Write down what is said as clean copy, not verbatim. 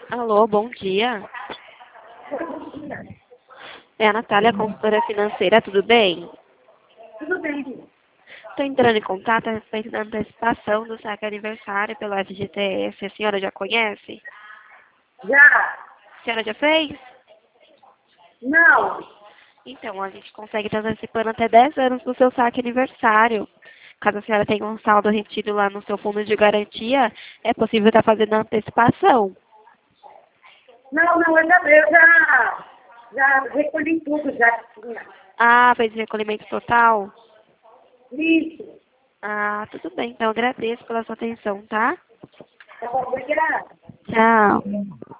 Alô, bom dia. É a Natália, consultora financeira, tudo bem? Tudo bem. Estou entrando em contato a respeito da antecipação do saque aniversário pelo FGTS. A senhora já conhece? Já? A senhora já fez? Não. Então, a gente consegue estar antecipando até 10 anos do seu saque aniversário. Caso a senhora tenha um saldo retido lá no seu fundo de garantia, é possível estar fazendo a antecipação. Não, eu já recolhi tudo, já tinha. Ah, fez recolhimento total? Isso. Ah, tudo bem. Então, agradeço pela sua atenção, tá? Tá bom, obrigada. Tchau.